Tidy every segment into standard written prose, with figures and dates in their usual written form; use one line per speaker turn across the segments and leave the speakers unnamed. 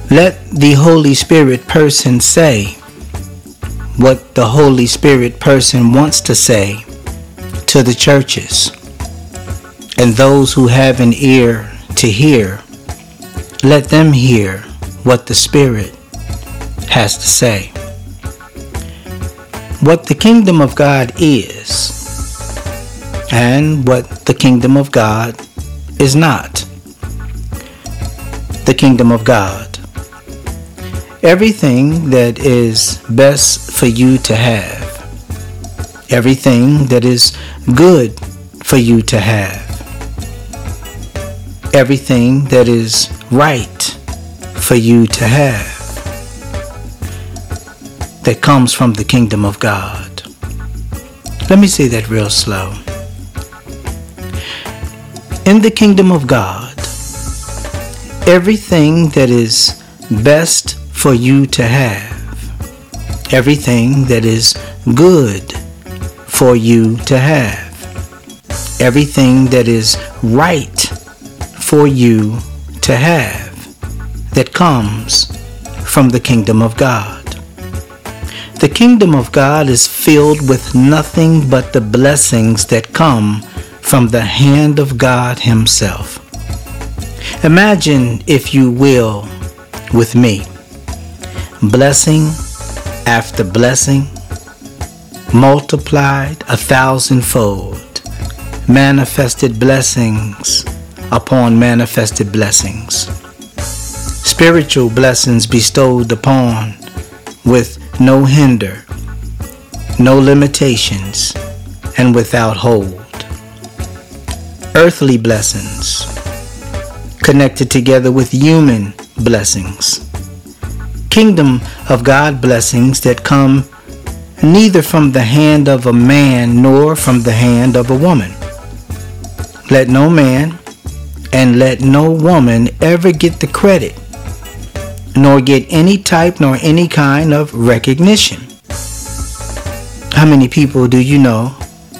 Let the Holy Spirit person say what the Holy Spirit person wants to say to the churches. And those who have an ear to hear, let them hear what the Spirit has to say. What the kingdom of God is, and what the kingdom of God is not. The kingdom of God. Everything that is best for you to have. Everything that is good for you to have. Everything that is right for you to have. That comes from the kingdom of God. Let me say that real slow. In the kingdom of God, everything that is best for you to have, everything that is good for you to have, everything that is right for you to have, that comes from the kingdom of God. The kingdom of God is filled with nothing but the blessings that come from the hand of God Himself. Imagine, if you will, with me, blessing after blessing, multiplied 1,000-fold, manifested blessings upon manifested blessings, spiritual blessings bestowed upon with no hinder, no limitations, and without hold. Earthly blessings connected together with human blessings. Kingdom of God blessings that come neither from the hand of a man nor from the hand of a woman. Let no man and let no woman ever get the credit, nor get any type nor any kind of recognition. How many people do you know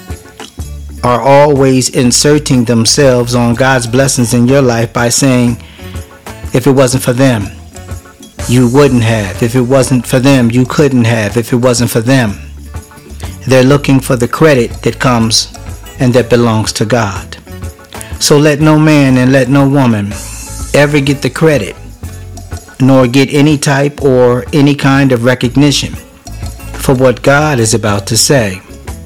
are always inserting themselves on God's blessings in your life by saying, if it wasn't for them, you wouldn't have. If it wasn't for them, you couldn't have. If it wasn't for them. They're looking for the credit that comes and that belongs to God. So let no man and let no woman ever get the credit, nor get any type or any kind of recognition for what God is about to say.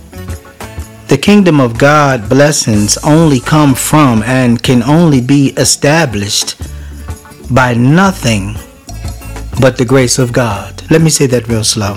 The kingdom of God blessings only come from and can only be established by nothing but the grace of God. Let me say that real slow.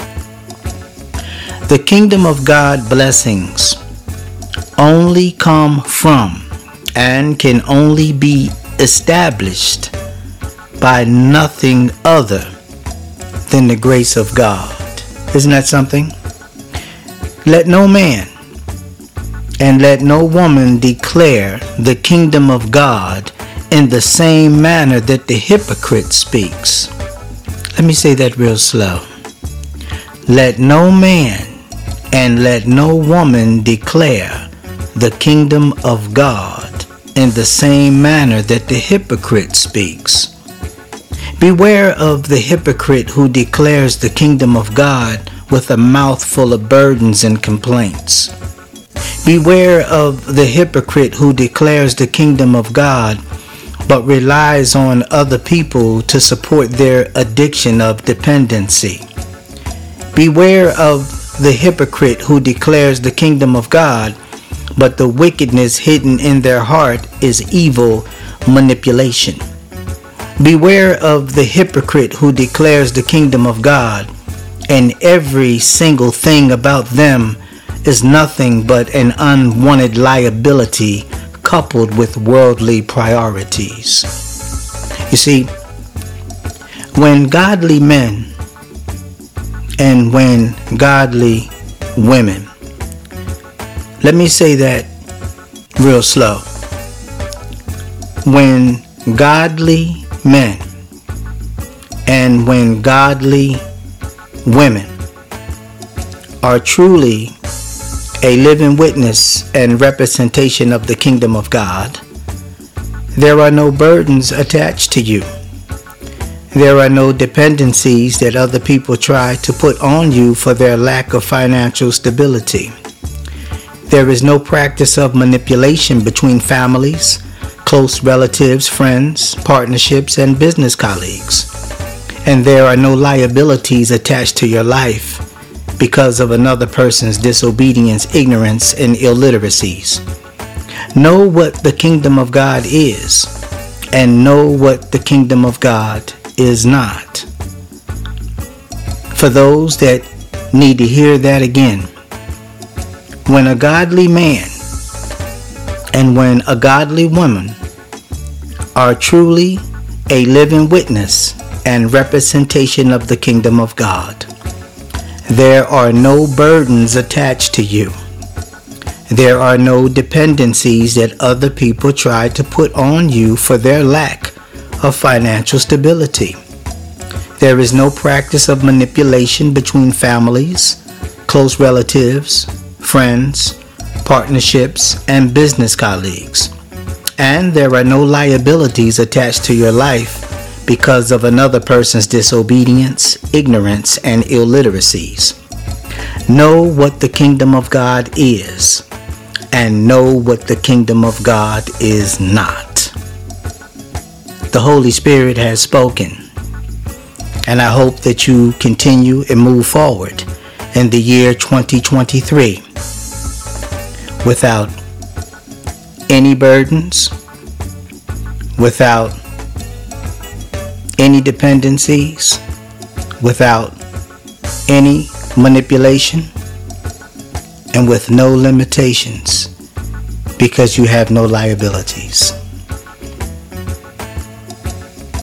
The kingdom of God blessings only come from and can only be established by nothing other than the grace of God. Isn't that something? Let no man and let no woman declare the kingdom of God in the same manner that the hypocrite speaks. Let me say that real slow. Let no man and let no woman declare the kingdom of God in the same manner that the hypocrite speaks. Beware of the hypocrite who declares the kingdom of God with a mouth full of burdens and complaints. Beware of the hypocrite who declares the kingdom of God but relies on other people to support their addiction of dependency. Beware of the hypocrite who declares the kingdom of God, but the wickedness hidden in their heart is evil manipulation. Beware of the hypocrite who declares the kingdom of God, and every single thing about them is nothing but an unwanted liability coupled with worldly priorities. You see, when godly men and when godly women, let me say that real slow. When godly men and when godly women are truly a living witness and representation of the kingdom of God, there are no burdens attached to you. There are no dependencies that other people try to put on you for their lack of financial stability. There is no practice of manipulation between families, close relatives, friends, partnerships, and business colleagues. And there are no liabilities attached to your life because of another person's disobedience, ignorance, and illiteracies. Know what the kingdom of God is, and know what the kingdom of God is not. For those that need to hear that again, when a godly man and when a godly woman are truly a living witness and representation of the kingdom of God, there are no burdens attached to you. There are no dependencies that other people try to put on you for their lack of financial stability. There is no practice of manipulation between families, close relatives, friends, partnerships, and business colleagues. And there are no liabilities attached to your life because of another person's disobedience, ignorance, and illiteracies. Know what the kingdom of God is, and know what the kingdom of God is not. The Holy Spirit has spoken, and I hope that you continue and move forward in the year 2023 without any burdens, without any dependencies, without any manipulation, and with no limitations, because you have no liabilities.